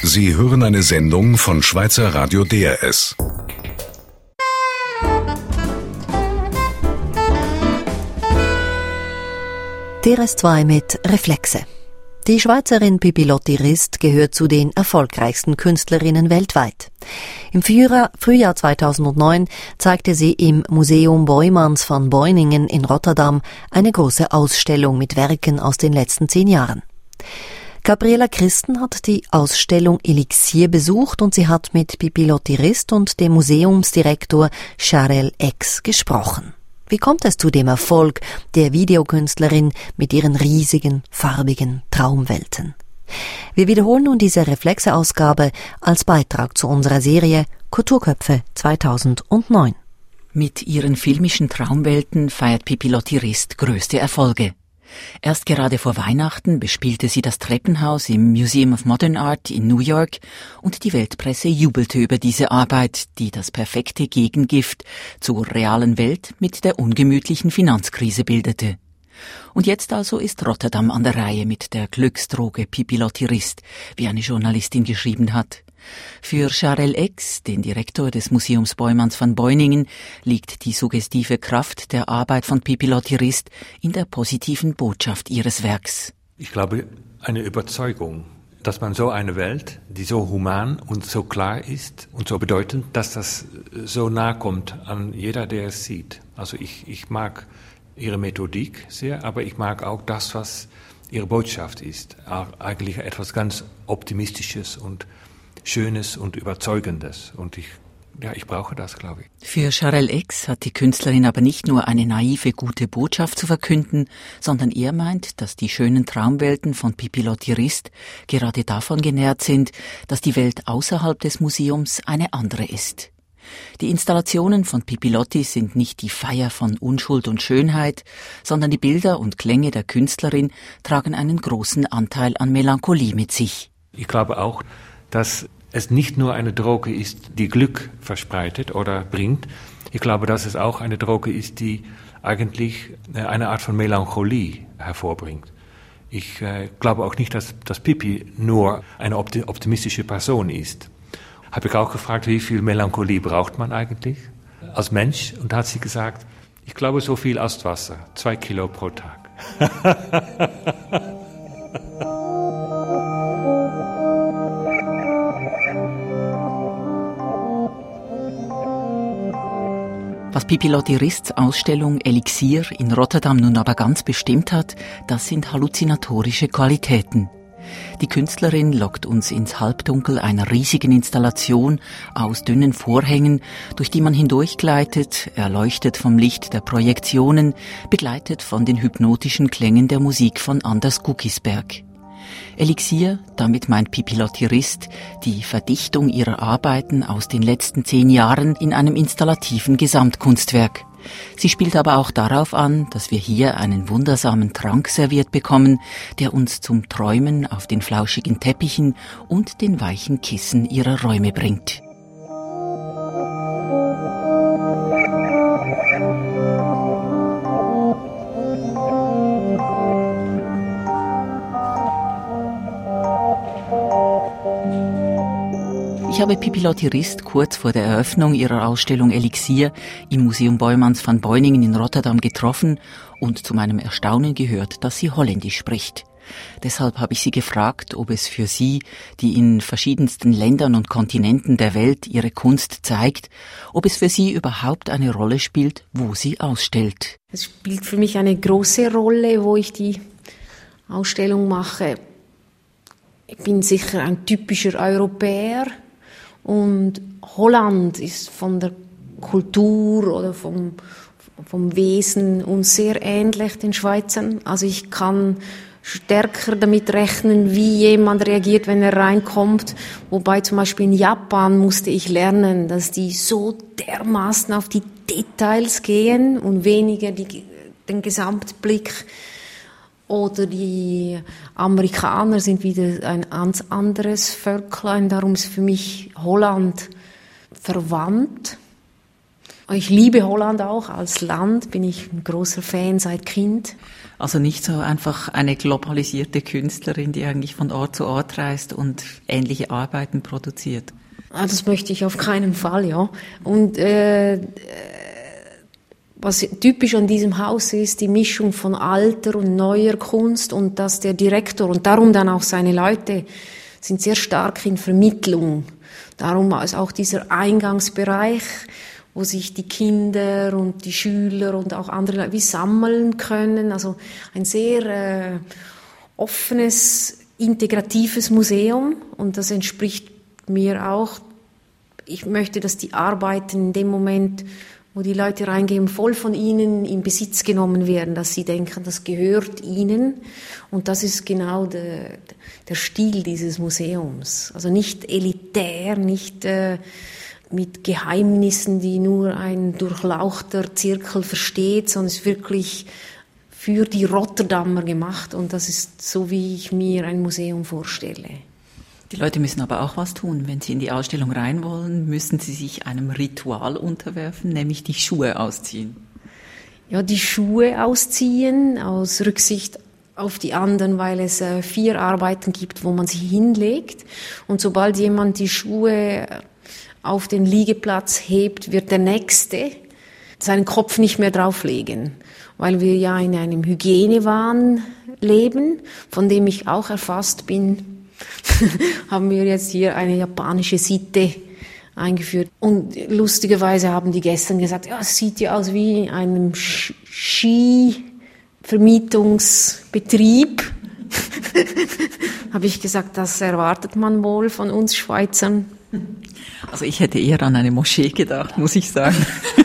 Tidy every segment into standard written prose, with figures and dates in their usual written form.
Sie hören eine Sendung von Schweizer Radio DRS. DRS 2 mit Reflexe. Die Schweizerin Pippi-Lotti Rist gehört zu den erfolgreichsten Künstlerinnen weltweit. Im Frühjahr 2009 zeigte sie im Museum Boijmans van Beuningen in Rotterdam eine große Ausstellung mit Werken aus den letzten 10 Jahren. Gabriela Christen hat die Ausstellung Elixier besucht und sie hat mit Pippi-Lotti Rist und dem Museumsdirektor Charel X gesprochen. Wie kommt es zu dem Erfolg der Videokünstlerin mit ihren riesigen, farbigen Traumwelten? Wir wiederholen nun diese Reflexe-Ausgabe als Beitrag zu unserer Serie Kulturköpfe 2009. Mit ihren filmischen Traumwelten feiert Pippi-Lotti Rist größte Erfolge. Erst gerade vor Weihnachten bespielte sie das Treppenhaus im Museum of Modern Art in New York und die Weltpresse jubelte über diese Arbeit, die das perfekte Gegengift zur realen Welt mit der ungemütlichen Finanzkrise bildete. Und jetzt also ist Rotterdam an der Reihe mit der Glücksdroge Pippi-Lotti Rist, wie eine Journalistin geschrieben hat. Für Charel X, den Direktor des Museums Boijmans van Beuningen, liegt die suggestive Kraft der Arbeit von Pippi-Lotti Rist in der positiven Botschaft ihres Werks. Ich glaube, eine Überzeugung, dass man so eine Welt, die so human und so klar ist und so bedeutend, dass das so nahe kommt an jeder, der es sieht. Also ich mag ihre Methodik sehr, aber ich mag auch das, was ihre Botschaft ist. Eigentlich etwas ganz Optimistisches und Schönes und Überzeugendes. Und ich brauche das, glaube ich. Für Charel X hat die Künstlerin aber nicht nur eine naive, gute Botschaft zu verkünden, sondern er meint, dass die schönen Traumwelten von Pippi-Lotti Rist gerade davon genährt sind, dass die Welt außerhalb des Museums eine andere ist. Die Installationen von Pippi-Lotti sind nicht die Feier von Unschuld und Schönheit, sondern die Bilder und Klänge der Künstlerin tragen einen großen Anteil an Melancholie mit sich. Ich glaube auch, dass es nicht nur eine Droge ist, die Glück verspreitet oder bringt. Ich glaube, dass es auch eine Droge ist, die eigentlich eine Art von Melancholie hervorbringt. Ich glaube auch nicht, dass Pippi nur eine optimistische Person ist. Habe ich auch gefragt, wie viel Melancholie braucht man eigentlich als Mensch? Und da hat sie gesagt, ich glaube so viel als Wasser, 2 Kilo pro Tag. Was Pippi-Lotti Rists Ausstellung Elixier in Rotterdam nun aber ganz bestimmt hat, das sind halluzinatorische Qualitäten. Die Künstlerin lockt uns ins Halbdunkel einer riesigen Installation aus dünnen Vorhängen, durch die man hindurchgleitet, erleuchtet vom Licht der Projektionen, begleitet von den hypnotischen Klängen der Musik von Anders Guggisberg. Elixier, damit meint Pippi-Lotti Rist die Verdichtung ihrer Arbeiten aus den letzten 10 Jahren in einem installativen Gesamtkunstwerk. Sie spielt aber auch darauf an, dass wir hier einen wundersamen Trank serviert bekommen, der uns zum Träumen auf den flauschigen Teppichen und den weichen Kissen ihrer Räume bringt. Ich habe Pippi-Lotti Rist kurz vor der Eröffnung ihrer Ausstellung Elixier im Museum Boijmans van Beuningen in Rotterdam getroffen und zu meinem Erstaunen gehört, dass sie Holländisch spricht. Deshalb habe ich sie gefragt, ob es für sie, die in verschiedensten Ländern und Kontinenten der Welt ihre Kunst zeigt, ob es für sie überhaupt eine Rolle spielt, wo sie ausstellt. Es spielt für mich eine große Rolle, wo ich die Ausstellung mache. Ich bin sicher ein typischer Europäer. Und Holland ist von der Kultur oder vom Wesen uns sehr ähnlich den Schweizern. Also ich kann stärker damit rechnen, wie jemand reagiert, wenn er reinkommt. Wobei zum Beispiel in Japan musste ich lernen, dass die so dermaßen auf die Details gehen und weniger den Gesamtblick. Oder die Amerikaner sind wieder ein ganz anderes Völklein. Darum ist für mich Holland verwandt. Ich liebe Holland auch als Land, bin ich ein großer Fan seit Kind. Also nicht so einfach eine globalisierte Künstlerin, die eigentlich von Ort zu Ort reist und ähnliche Arbeiten produziert. Das möchte ich auf keinen Fall, ja. Und was typisch an diesem Haus ist, die Mischung von alter und neuer Kunst und dass der Direktor und darum dann auch seine Leute sind sehr stark in Vermittlung. Darum ist auch dieser Eingangsbereich, wo sich die Kinder und die Schüler und auch andere Leute wie sammeln können. Also ein sehr offenes, integratives Museum und das entspricht mir auch. Ich möchte, dass die Arbeiten in dem Moment, wo die Leute reingehen, voll von ihnen in Besitz genommen werden, dass sie denken, das gehört ihnen. Und das ist genau der Stil dieses Museums. Also nicht elitär, nicht mit Geheimnissen, die nur ein durchlauchter Zirkel versteht, sondern es ist wirklich für die Rotterdamer gemacht. Und das ist so, wie ich mir ein Museum vorstelle. Die Leute müssen aber auch was tun. Wenn sie in die Ausstellung rein wollen, müssen sie sich einem Ritual unterwerfen, nämlich die Schuhe ausziehen. Ja, die Schuhe ausziehen, aus Rücksicht auf die anderen, weil es 4 Arbeiten gibt, wo man sie hinlegt. Und sobald jemand die Schuhe auf den Liegeplatz hebt, wird der Nächste seinen Kopf nicht mehr drauflegen, weil wir ja in einem Hygienewahn leben, von dem ich auch erfasst bin. Haben wir jetzt hier eine japanische Sitte eingeführt. Und lustigerweise haben die gestern gesagt, ja, es sieht ja aus wie in einem Skivermietungsbetrieb. Habe ich gesagt, das erwartet man wohl von uns Schweizern. Also ich hätte eher an eine Moschee gedacht, muss ich sagen.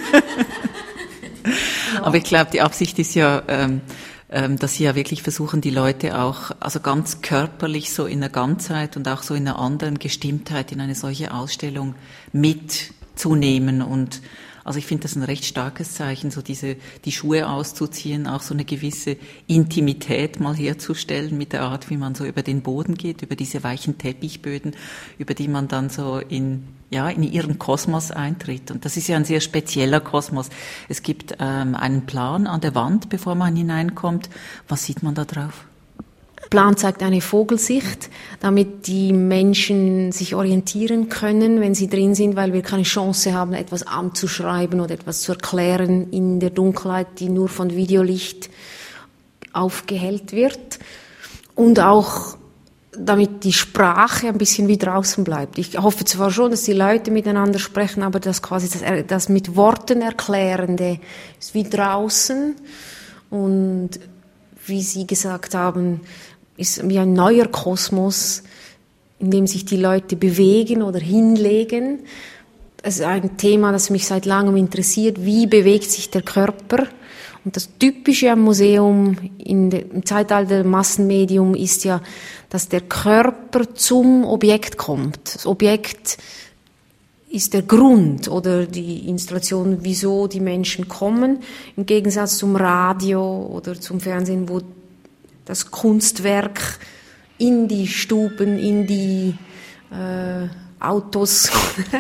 Aber ich glaube, die Absicht ist ja, dass sie ja wirklich versuchen, die Leute auch, also ganz körperlich so in der Ganzheit und auch so in einer anderen Gestimmtheit in eine solche Ausstellung mitzunehmen. Und also ich finde das ein recht starkes Zeichen, so die Schuhe auszuziehen, auch so eine gewisse Intimität mal herzustellen mit der Art, wie man so über den Boden geht, über diese weichen Teppichböden, über die man dann so in ihren Kosmos eintritt. Und das ist ja ein sehr spezieller Kosmos. Es gibt einen Plan an der Wand, bevor man hineinkommt. Was sieht man da drauf? Der Plan zeigt eine Vogelsicht, damit die Menschen sich orientieren können, wenn sie drin sind, weil wir keine Chance haben, etwas anzuschreiben oder etwas zu erklären in der Dunkelheit, die nur von Videolicht aufgehellt wird. Und auch damit die Sprache ein bisschen wie draußen bleibt. Ich hoffe zwar schon, dass die Leute miteinander sprechen, aber das quasi das mit Worten Erklärende ist wie draußen. Und wie Sie gesagt haben, ist wie ein neuer Kosmos, in dem sich die Leute bewegen oder hinlegen. Das ist ein Thema, das mich seit langem interessiert. Wie bewegt sich der Körper? Und das Typische am Museum im Zeitalter der Massenmedium ist ja, dass der Körper zum Objekt kommt. Das Objekt ist der Grund oder die Installation, wieso die Menschen kommen, im Gegensatz zum Radio oder zum Fernsehen, wo das Kunstwerk in die Stuben, in die Autos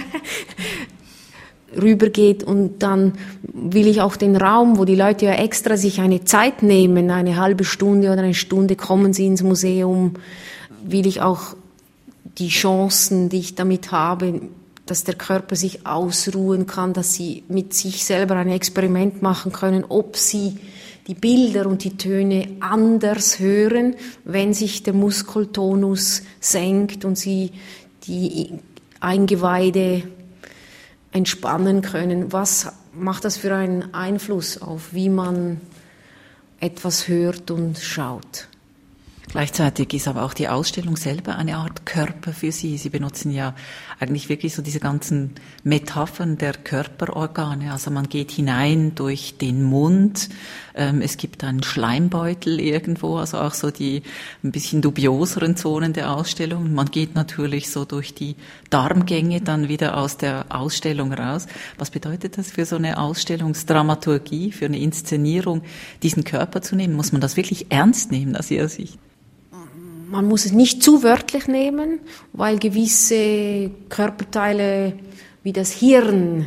rübergeht. Und dann will ich auch den Raum, wo die Leute ja extra sich eine Zeit nehmen, eine halbe Stunde oder eine Stunde kommen sie ins Museum, will ich auch die Chancen, die ich damit habe, dass der Körper sich ausruhen kann, dass sie mit sich selber ein Experiment machen können, ob sie die Bilder und die Töne anders hören, wenn sich der Muskeltonus senkt und sie die Eingeweide entspannen können. Was macht das für einen Einfluss auf, wie man etwas hört und schaut? Gleichzeitig ist aber auch die Ausstellung selber eine Art Körper für Sie. Sie benutzen ja eigentlich wirklich so diese ganzen Metaphern der Körperorgane. Also man geht hinein durch den Mund. Es gibt einen Schleimbeutel irgendwo, also auch so die ein bisschen dubioseren Zonen der Ausstellung. Man geht natürlich so durch die Darmgänge dann wieder aus der Ausstellung raus. Was bedeutet das für so eine Ausstellungsdramaturgie, für eine Inszenierung, diesen Körper zu nehmen? Muss man das wirklich ernst nehmen aus Ihrer Sicht? Man muss es nicht zu wörtlich nehmen, weil gewisse Körperteile wie das Hirn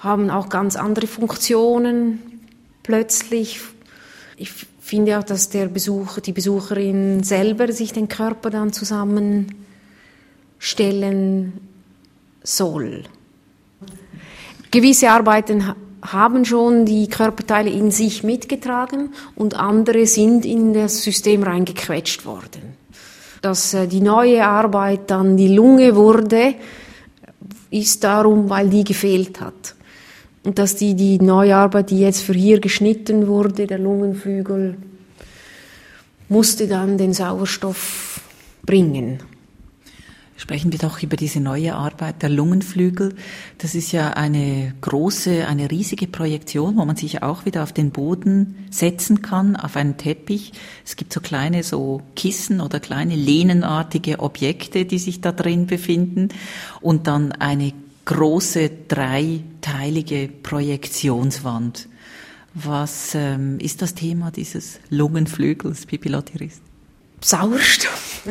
haben auch ganz andere Funktionen plötzlich. Ich finde auch, dass die Besucherin selber sich den Körper dann zusammenstellen soll. Gewisse Arbeiten haben schon die Körperteile in sich mitgetragen und andere sind in das System reingequetscht worden. Dass die neue Arbeit dann die Lunge wurde, ist darum, weil die gefehlt hat. Und dass die neue Arbeit, die jetzt für hier geschnitten wurde, der Lungenflügel, musste dann den Sauerstoff bringen. Sprechen wir doch über diese neue Arbeit, der Lungenflügel. Das ist ja eine riesige Projektion, wo man sich auch wieder auf den Boden setzen kann, auf einen Teppich. Es gibt so kleine Kissen oder kleine lehnenartige Objekte, die sich da drin befinden. Und dann eine große, dreiteilige Projektionswand. Was ist das Thema dieses Lungenflügels, Pippi Lotti-Rist? Sauerstoff.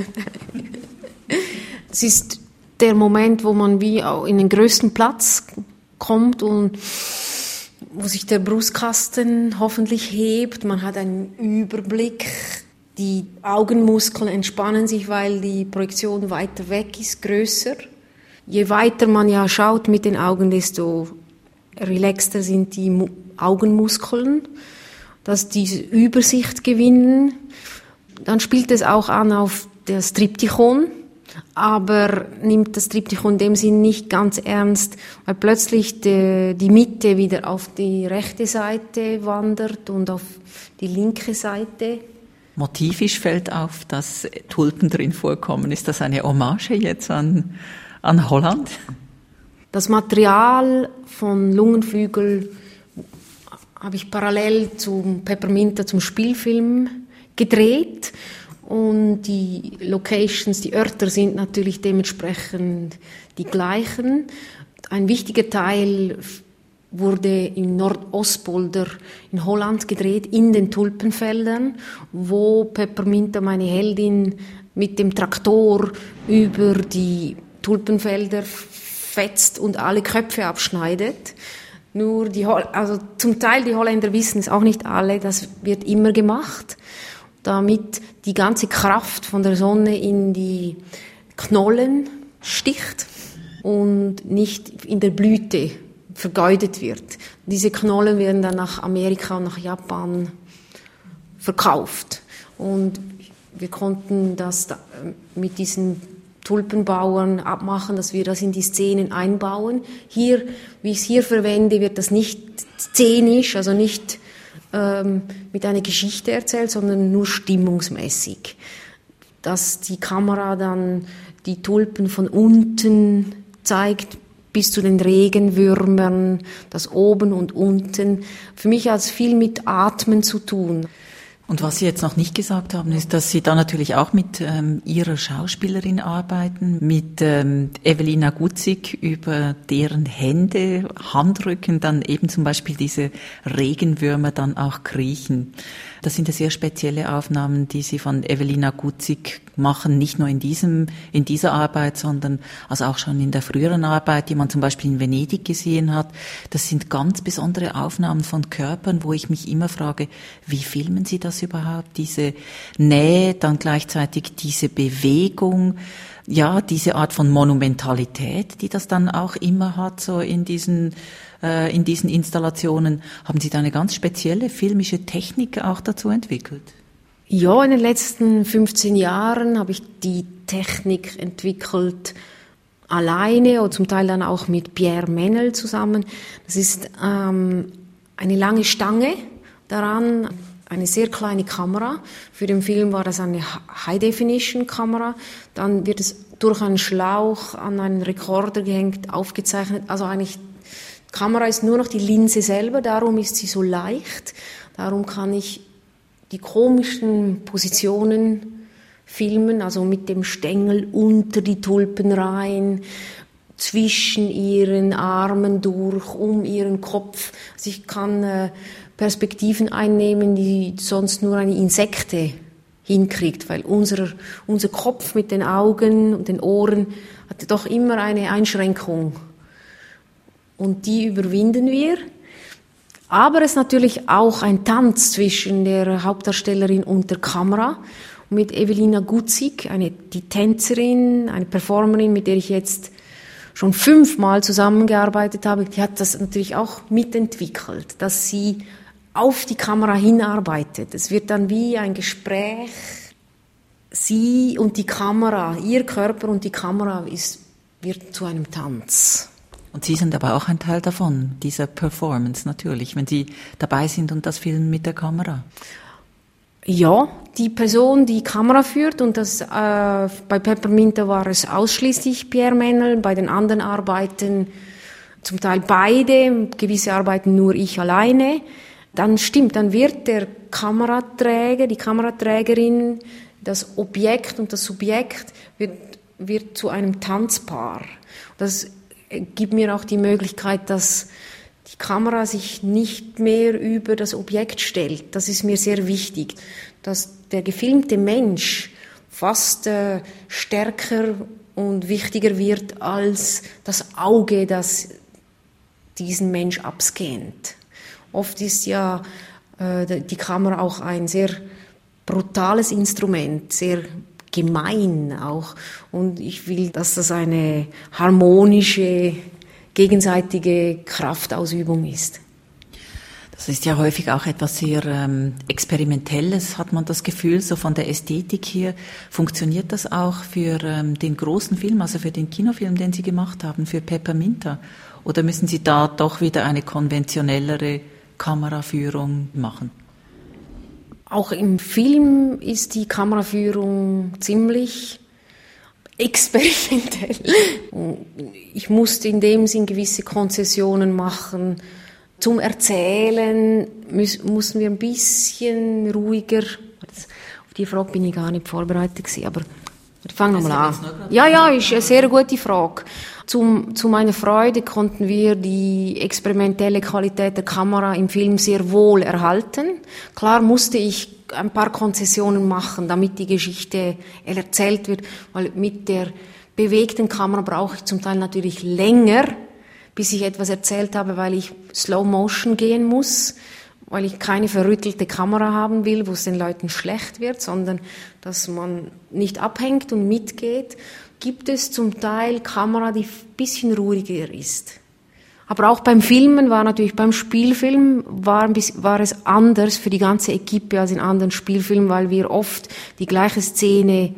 Es ist der Moment, wo man wie in den größten Platz kommt und wo sich der Brustkasten hoffentlich hebt. Man hat einen Überblick. Die Augenmuskeln entspannen sich, weil die Projektion weiter weg ist, größer. Je weiter man ja schaut mit den Augen, desto relaxter sind die Augenmuskeln, dass diese Übersicht gewinnen. Dann spielt es auch an auf das Triptychon, aber nimmt das Triptychon in dem Sinn nicht ganz ernst, weil plötzlich die Mitte wieder auf die rechte Seite wandert und auf die linke Seite. Motivisch fällt auf, dass Tulpen drin vorkommen. Ist das eine Hommage jetzt an Holland? Das Material von Lungenflügel habe ich parallel zum Pepperminta, zum Spielfilm gedreht. Und die Locations, die Örter sind natürlich dementsprechend die gleichen. Ein wichtiger Teil wurde in Nordostpolder in Holland gedreht, in den Tulpenfeldern, wo Pepperminta, meine Heldin, mit dem Traktor über die Tulpenfelder fetzt und alle Köpfe abschneidet. Nur zum Teil die Holländer wissen es auch nicht alle, das wird immer gemacht, damit die ganze Kraft von der Sonne in die Knollen sticht und nicht in der Blüte vergeudet wird. Diese Knollen werden dann nach Amerika und nach Japan verkauft. Und wir konnten das mit diesen Tulpenbauern abmachen, dass wir das in die Szenen einbauen. Hier, wie ich es hier verwende, wird das nicht szenisch, also nicht mit einer Geschichte erzählt, sondern nur stimmungsmäßig. Dass die Kamera dann die Tulpen von unten zeigt, bis zu den Regenwürmern, das oben und unten. Für mich hat es viel mit Atmen zu tun. Und was Sie jetzt noch nicht gesagt haben, ist, dass Sie da natürlich auch mit Ihrer Schauspielerin arbeiten, mit Evelina Gutzig, über deren Handrücken dann eben zum Beispiel diese Regenwürmer dann auch kriechen. Das sind ja sehr spezielle Aufnahmen, die Sie von Evelina Gutzig machen, nicht nur in dieser Arbeit, sondern also auch schon in der früheren Arbeit, die man zum Beispiel in Venedig gesehen hat. Das sind ganz besondere Aufnahmen von Körpern, wo ich mich immer frage, wie filmen Sie das überhaupt? Diese Nähe, dann gleichzeitig diese Bewegung, ja, diese Art von Monumentalität, die das dann auch immer hat, so in diesen Installationen. Haben Sie da eine ganz spezielle filmische Technik auch dazu entwickelt? Ja, in den letzten 15 Jahren habe ich die Technik entwickelt, alleine oder zum Teil dann auch mit Pierre Menel zusammen. Das ist eine lange Stange, daran eine sehr kleine Kamera. Für den Film war das eine High-Definition-Kamera. Dann wird es durch einen Schlauch an einen Rekorder gehängt, aufgezeichnet. Also eigentlich, die Kamera ist nur noch die Linse selber, darum ist sie so leicht. Darum kann ich die komischen Positionen filmen, also mit dem Stängel unter die Tulpen rein, zwischen ihren Armen durch, um ihren Kopf. Also ich kann Perspektiven einnehmen, die sonst nur eine Insekte hinkriegt, weil unser Kopf mit den Augen und den Ohren hat doch immer eine Einschränkung. und die überwinden wir. Aber es ist natürlich auch ein Tanz zwischen der Hauptdarstellerin und der Kamera. Und mit Evelina Gutzig, die Tänzerin, eine Performerin, mit der ich jetzt schon 5-mal zusammengearbeitet habe, die hat das natürlich auch mitentwickelt, dass sie auf die Kamera hinarbeitet. Es wird dann wie ein Gespräch. Sie und die Kamera, ihr Körper und die Kamera wird zu einem Tanz. Und Sie sind aber auch ein Teil davon, dieser Performance natürlich, wenn Sie dabei sind und das filmen mit der Kamera. Ja, die Person, die Kamera führt, und das bei Pepperminta war es ausschließlich Pierre Mennel, bei den anderen Arbeiten zum Teil beide, gewisse Arbeiten nur ich alleine. Dann wird der Kameraträger, die Kameraträgerin, das Objekt und das Subjekt wird zu einem Tanzpaar. Das gibt mir auch die Möglichkeit, dass die Kamera sich nicht mehr über das Objekt stellt. Das ist mir sehr wichtig, dass der gefilmte Mensch fast stärker und wichtiger wird als das Auge, das diesen Mensch abscannt. Oft ist ja die Kamera auch ein sehr brutales Instrument, sehr gemein auch. Und ich will, dass das eine harmonische, gegenseitige Kraftausübung ist. Das ist ja häufig auch etwas sehr Experimentelles, hat man das Gefühl, so von der Ästhetik her. Funktioniert das auch für den großen Film, also für den Kinofilm, den Sie gemacht haben, für Pepperminta? Oder müssen Sie da doch wieder eine konventionellere Kameraführung machen? Auch im Film ist die Kameraführung ziemlich experimentell. Ich musste in dem Sinn gewisse Konzessionen machen. Zum Erzählen mussten wir ein bisschen ruhiger. Auf die Frage bin ich gar nicht vorbereitet gewesen, aber fangen wir mal an. Ja, ist eine sehr gute Frage. Zu meiner Freude konnten wir die experimentelle Qualität der Kamera im Film sehr wohl erhalten. Klar musste ich ein paar Konzessionen machen, damit die Geschichte erzählt wird, weil mit der bewegten Kamera brauche ich zum Teil natürlich länger, bis ich etwas erzählt habe, weil ich Slow Motion gehen muss, weil ich keine verrüttelte Kamera haben will, wo es den Leuten schlecht wird, sondern dass man nicht abhängt und mitgeht. Gibt es zum Teil Kamera, die ein bisschen ruhiger ist. Aber auch beim Filmen beim Spielfilm war es anders für die ganze Equipe als in anderen Spielfilmen, weil wir oft die gleiche Szene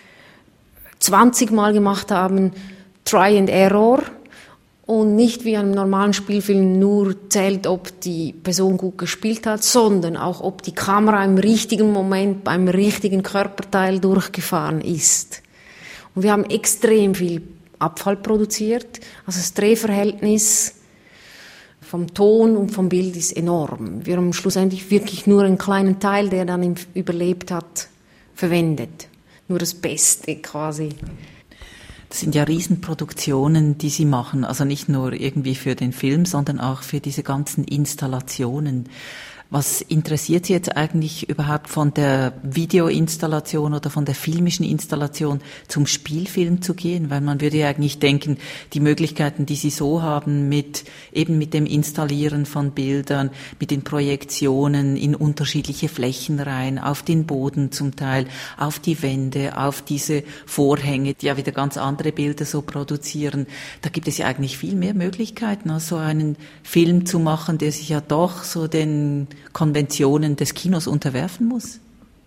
20 Mal gemacht haben, Try and Error, und nicht wie einem normalen Spielfilm nur zählt, ob die Person gut gespielt hat, sondern auch, ob die Kamera im richtigen Moment beim richtigen Körperteil durchgefahren ist. Und wir haben extrem viel Abfall produziert. Also das Drehverhältnis vom Ton und vom Bild ist enorm. Wir haben schlussendlich wirklich nur einen kleinen Teil, der dann überlebt hat, verwendet. Nur das Beste quasi. Das sind ja Riesenproduktionen, die Sie machen. Also nicht nur irgendwie für den Film, sondern auch für diese ganzen Installationen. Was interessiert Sie jetzt eigentlich überhaupt von der Videoinstallation oder von der filmischen Installation zum Spielfilm zu gehen? Weil man würde ja eigentlich denken, die Möglichkeiten, die Sie so haben mit dem Installieren von Bildern, mit den Projektionen in unterschiedliche Flächen rein, auf den Boden zum Teil, auf die Wände, auf diese Vorhänge, die ja wieder ganz andere Bilder so produzieren. Da gibt es ja eigentlich viel mehr Möglichkeiten, als so einen Film zu machen, der sich ja doch so den Konventionen des Kinos unterwerfen muss?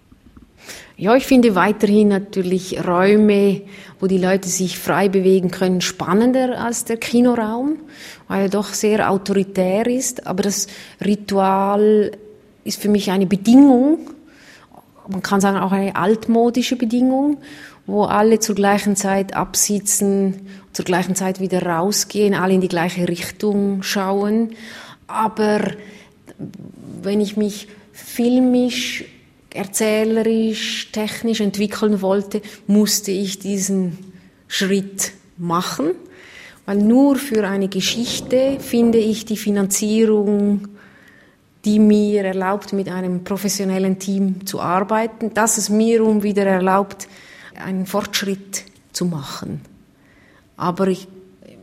Ja, ich finde weiterhin natürlich Räume, wo die Leute sich frei bewegen können, spannender als der Kinoraum, weil er doch sehr autoritär ist. Aber das Ritual ist für mich eine Bedingung, man kann sagen auch eine altmodische Bedingung, wo alle zur gleichen Zeit absitzen, zur gleichen Zeit wieder rausgehen, alle in die gleiche Richtung schauen. Aber wenn ich mich filmisch, erzählerisch, technisch entwickeln wollte, musste ich diesen Schritt machen, weil nur für eine Geschichte finde ich die Finanzierung, die mir erlaubt, mit einem professionellen Team zu arbeiten, dass es mir wieder erlaubt, einen Fortschritt zu machen. Aber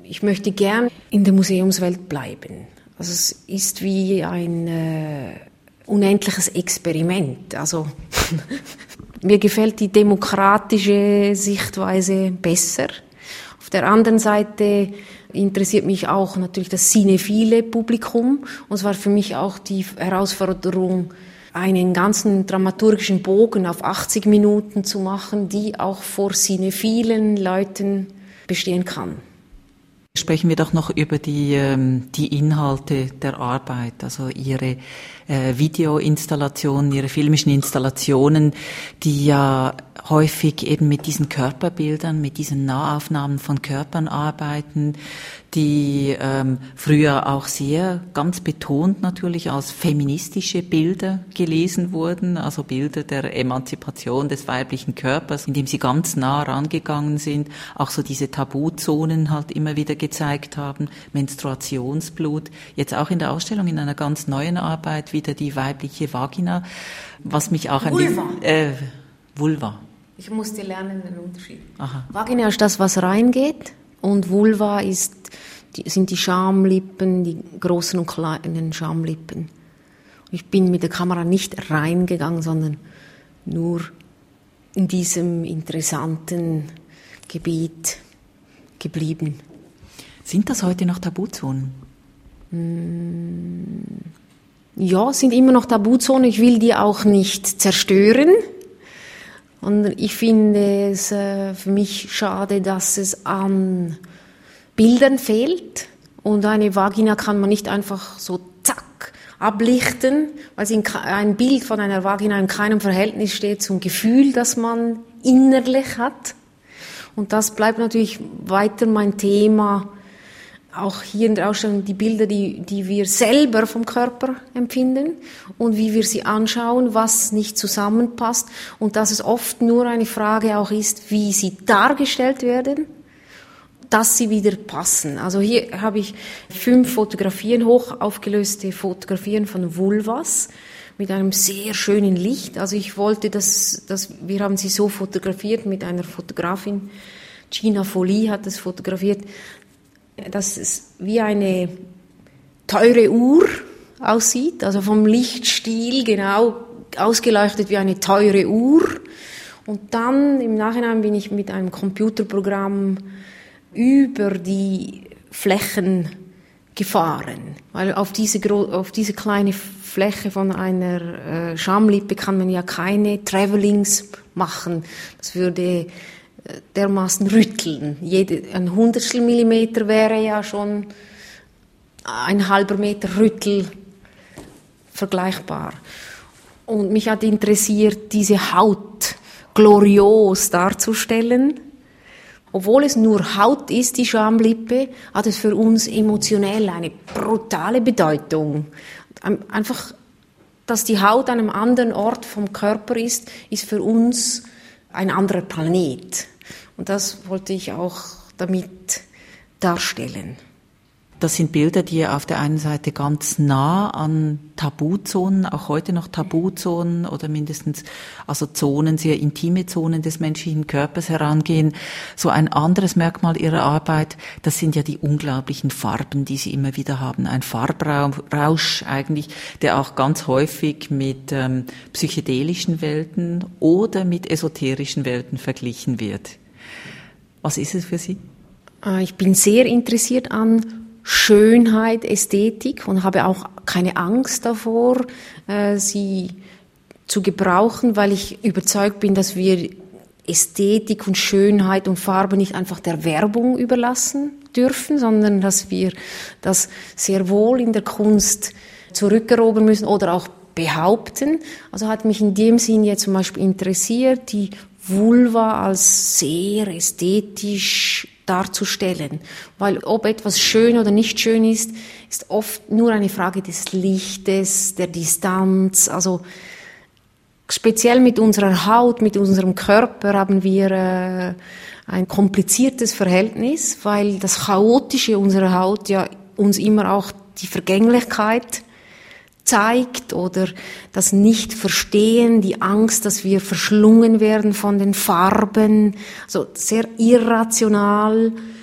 ich möchte gern in der Museumswelt bleiben. Also es ist wie ein unendliches Experiment. Also mir gefällt die demokratische Sichtweise besser. Auf der anderen Seite interessiert mich auch natürlich das cinephile Publikum. Und es war für mich auch die Herausforderung, einen ganzen dramaturgischen Bogen auf 80 Minuten zu machen, die auch vor cinephilen Leuten bestehen kann. Sprechen wir doch noch über die Inhalte der Arbeit, also Ihre Videoinstallationen, Ihre filmischen Installationen, die ja häufig eben mit diesen Körperbildern, mit diesen Nahaufnahmen von Körpern arbeiten, die früher auch sehr ganz betont natürlich als feministische Bilder gelesen wurden, also Bilder der Emanzipation des weiblichen Körpers, indem sie ganz nah rangegangen sind, auch so diese Tabuzonen halt immer wieder gezeigt haben, Menstruationsblut, jetzt auch in der Ausstellung in einer ganz neuen Arbeit wieder die weibliche Vagina, was mich auch Vulva. Ich musste lernen den Unterschied. Aha. Vagina ist das, was reingeht, und Vulva sind die Schamlippen, die großen und kleinen Schamlippen. Ich bin mit der Kamera nicht reingegangen, sondern nur in diesem interessanten Gebiet geblieben. Sind das heute noch Tabuzonen? Ja, es sind immer noch Tabuzonen. Ich will die auch nicht zerstören. Und ich finde es für mich schade, dass es an Bildern fehlt. Und eine Vagina kann man nicht einfach so zack ablichten, weil ein Bild von einer Vagina in keinem Verhältnis steht zum Gefühl, das man innerlich hat. Und das bleibt natürlich weiter mein Thema. Auch hier in der Ausstellung die Bilder, die wir selber vom Körper empfinden und wie wir sie anschauen, was nicht zusammenpasst und dass es oft nur eine Frage auch ist, wie sie dargestellt werden, dass sie wieder passen. Also hier habe ich 5 Fotografien, hoch aufgelöste Fotografien von Vulvas mit einem sehr schönen Licht. Also ich wollte, wir haben sie so fotografiert mit einer Fotografin, Gina Folli hat es fotografiert, dass es wie eine teure Uhr aussieht, also vom Lichtstil genau ausgeleuchtet wie eine teure Uhr. Und dann im Nachhinein bin ich mit einem Computerprogramm über die Flächen gefahren, weil auf diese kleine Fläche von einer Schamlippe kann man ja keine Travelings machen. Das würde dermaßen rütteln. Ein Hundertstel Millimeter wäre ja schon ein halber Meter Rüttel vergleichbar. Und mich hat interessiert, diese Haut glorios darzustellen. Obwohl es nur Haut ist, die Schamlippe, hat es für uns emotionell eine brutale Bedeutung. Einfach, dass die Haut an einem anderen Ort vom Körper ist für uns ein anderer Planet. Und das wollte ich auch damit darstellen. Das sind Bilder, die auf der einen Seite ganz nah an Tabuzonen, auch heute noch Tabuzonen oder mindestens also Zonen, sehr intime Zonen des menschlichen Körpers herangehen. So ein anderes Merkmal Ihrer Arbeit, das sind ja die unglaublichen Farben, die Sie immer wieder haben. Ein Farbrausch eigentlich, der auch ganz häufig mit psychedelischen Welten oder mit esoterischen Welten verglichen wird. Was ist es für Sie? Ich bin sehr interessiert an Schönheit, Ästhetik und habe auch keine Angst davor, sie zu gebrauchen, weil ich überzeugt bin, dass wir Ästhetik und Schönheit und Farbe nicht einfach der Werbung überlassen dürfen, sondern dass wir das sehr wohl in der Kunst zurückerobern müssen oder auch behaupten. Also hat mich in dem Sinn jetzt zum Beispiel interessiert, die Vulva als sehr ästhetisch darzustellen. Weil ob etwas schön oder nicht schön ist oft nur eine Frage des Lichtes, der Distanz. Also speziell mit unserer Haut, mit unserem Körper haben wir ein kompliziertes Verhältnis, weil das Chaotische unserer Haut ja uns immer auch die Vergänglichkeit zeigt oder das Nicht-Verstehen, die Angst, dass wir verschlungen werden von den Farben, also sehr irrational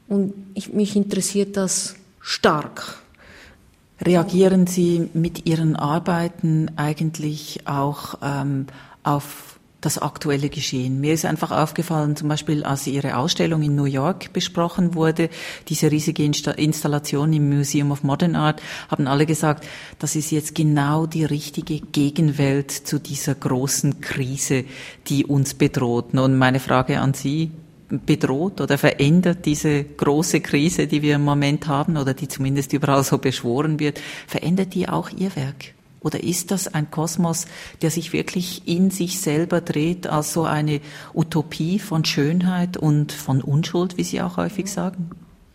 Und mich interessiert das stark. Reagieren Sie mit Ihren Arbeiten eigentlich auch auf das aktuelle Geschehen? Mir ist einfach aufgefallen, zum Beispiel als Ihre Ausstellung in New York besprochen wurde, diese riesige Installation im Museum of Modern Art, haben alle gesagt, das ist jetzt genau die richtige Gegenwelt zu dieser großen Krise, die uns bedroht. Nun meine Frage an Sie: Bedroht oder verändert diese große Krise, die wir im Moment haben oder die zumindest überall so beschworen wird, verändert die auch Ihr Werk? Oder ist das ein Kosmos, der sich wirklich in sich selber dreht, als so eine Utopie von Schönheit und von Unschuld, wie Sie auch häufig sagen?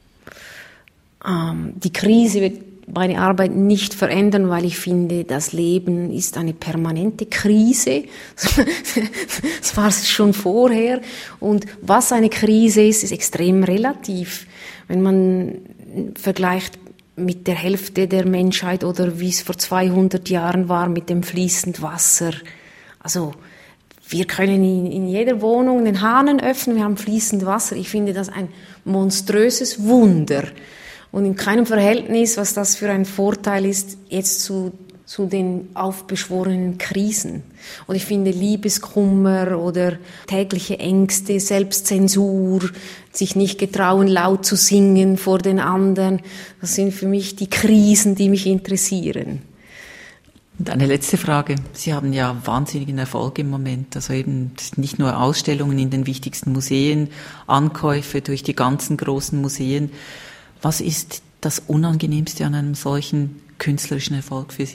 Die Krise wird meine Arbeit nicht verändern, weil ich finde, das Leben ist eine permanente Krise. Das war es schon vorher. Und was eine Krise ist, ist extrem relativ. Wenn man vergleicht mit der Hälfte der Menschheit oder wie es vor 200 Jahren war mit dem fließend Wasser. Also wir können in jeder Wohnung den Hahn öffnen, wir haben fließend Wasser. Ich finde das ein monströses Wunder. Und in keinem Verhältnis, was das für ein Vorteil ist, jetzt zu den aufbeschworenen Krisen. Und ich finde Liebeskummer oder tägliche Ängste, Selbstzensur, sich nicht getrauen, laut zu singen vor den anderen, das sind für mich die Krisen, die mich interessieren. Und eine letzte Frage. Sie haben ja wahnsinnigen Erfolg im Moment. Also eben nicht nur Ausstellungen in den wichtigsten Museen, Ankäufe durch die ganzen großen Museen. Was ist das Unangenehmste an einem solchen künstlerischen Erfolg für Sie?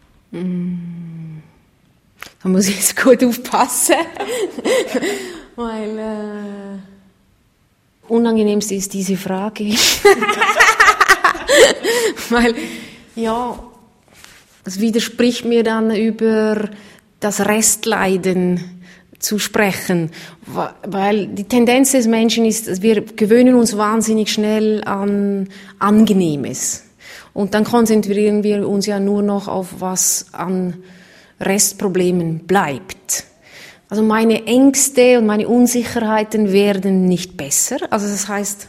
Da muss ich jetzt gut aufpassen, weil unangenehmste ist diese Frage. Weil, ja, es widerspricht mir dann über das Restleiden zu sprechen, weil die Tendenz des Menschen ist, wir gewöhnen uns wahnsinnig schnell an Angenehmes. Und dann konzentrieren wir uns ja nur noch auf was an Restproblemen bleibt. Also meine Ängste und meine Unsicherheiten werden nicht besser. Also das heißt,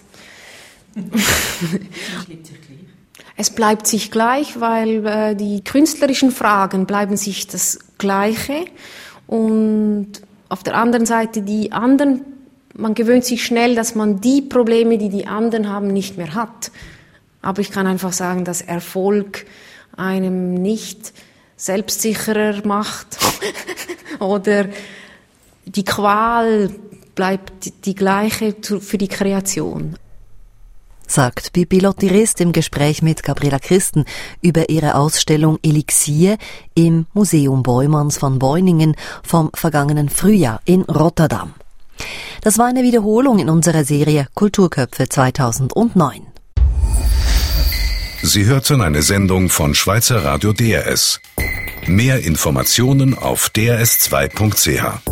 es bleibt sich gleich, weil die künstlerischen Fragen bleiben sich das Gleiche. Und auf der anderen Seite die anderen, man gewöhnt sich schnell, dass man die Probleme, die die anderen haben, nicht mehr hat. Aber ich kann einfach sagen, dass Erfolg einem nicht selbstsicherer macht oder die Qual bleibt die gleiche für die Kreation. Sagt Pippi Lotti-Rist im Gespräch mit Gabriela Christen über ihre Ausstellung Elixier im Museum Boijmans von Beuningen vom vergangenen Frühjahr in Rotterdam. Das war eine Wiederholung in unserer Serie Kulturköpfe 2009. Sie hörten eine Sendung von Schweizer Radio DRS. Mehr Informationen auf drs2.ch.